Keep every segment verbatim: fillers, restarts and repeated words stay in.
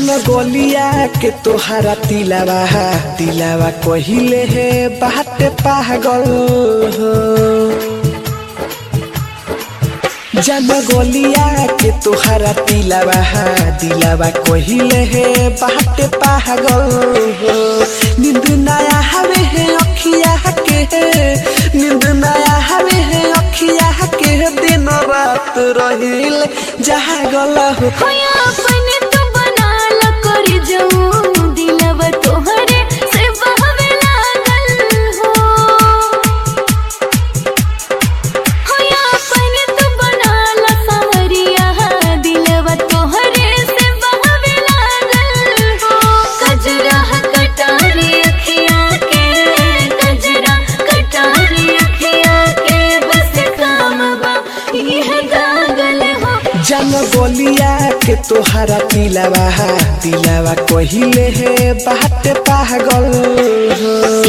जन गोलिया के तोहरा तिलावा तिलावा कहिले हे बात पागल हो। जन गोलिया के तोहरा तिलावा दिलावा कहिले हे बात पागल हो। नींद नया हवे है अखिया के नींद नया हवे है अखिया के दिन रात रहिल जागल हो। अपने तो बना ला कर जाऊं दिलवा तोहरे से बहवे लागल हो। होया अपने तो बना ला सावरिया दिलवा तोहरे से बहवे लागल हो। कजरा कटारी अखिया के कजरा कटारी अखिया के बस काम बा यह गागल हो। जन गोलिया के तोहरा तिलावा तिलावा कहिले हे बात पागल हो।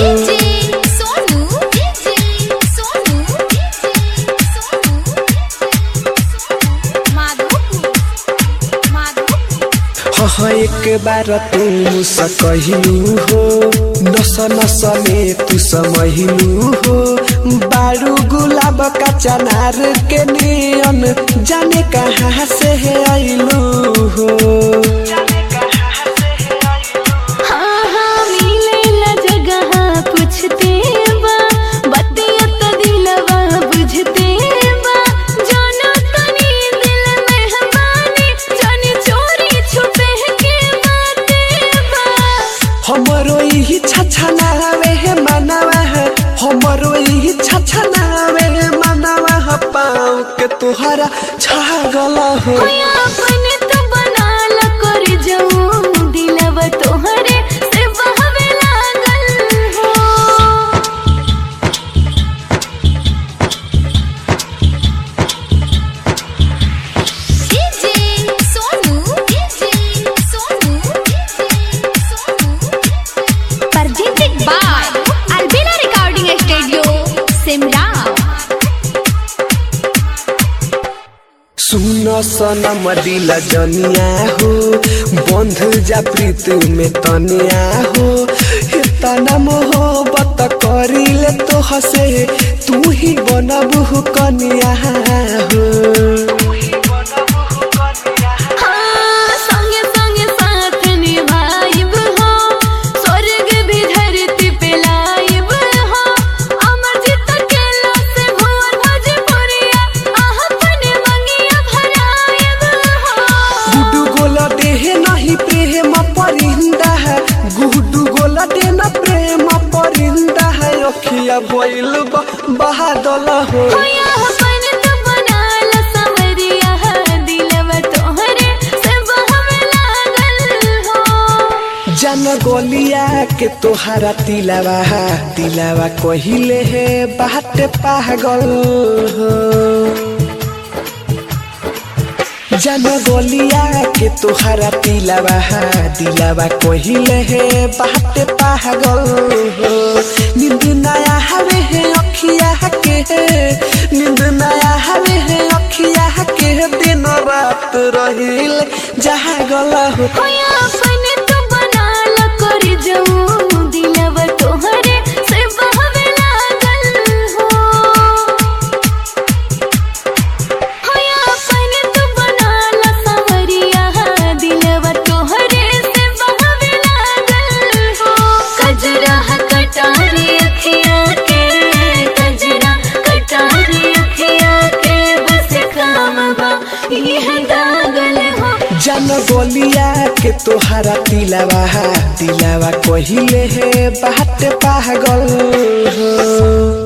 हाँ एक बार तुम सकहिलू हो नस नस में तू समहिलू हो। बारू गुलाब का चनार के नियन जाने कहाँ से है आइलू हो। हाँ हाँ मिलेला जगह पूछते बा बतिया तो दिलवा बुझते बा। जानो तनी दिल में हमारी जानी चोरी छुपे के बातें बा। हमरो यही छछनावे है मनवा है हमरो यही छछनावे है मनवा पाँव के तोहरा छागल हो। अपने तो बना ला कर जाऊं दिलवा तोहरे से बहवे लागल हो। DJ Sonu DJ Sonu presented by Albina Recording Studio Simra। सुन सनम दिल जनिया हो बंध जा प्रीत में तनिया हो। इतना मोहब्बत करिले तो हसे तू ही बनबू कनिया हो। हाँ संगे संगे साथ निभाइब हो स्वर्ग भी धरती पे लाइब हो। अमर जीत के से भुवन भोजपुरिया आह अपने मंगिया भराइब हो। गुड्डू गोला देह नहीं प्रेम परिंदा है गुड्डू गोला दे न प्रेम परिंदा है। अखिया बोल बहादल हो। होया अपने तो बना ला सावरिया दिलवा तोहरे से बहवे लागल हो। जन गोलिया के तोहरा तिलावा तिलावा कहिले हे बात पागल हो। जन गोलिया के तोहरा तिलावा दिलावा कहिले हे बात पागल हो। नींद नया हवे है अखिया के नींद नया हवे है अखिया के दिन रात रहिल जागल हो। अपने तो बना ला कर जाऊं दिलवा तोहरे से बहवे लागल हो। अपने तो बना ला सावरिया दिलवा तोहरे से बहवे लागल हो। कजरा कटारी अखिया के कजरा कटारी अखिया के बस काम बा यह गागल हो। जन गोलिया के तोहरा तिलावा तिलावा कहिले हे बात पागल हो।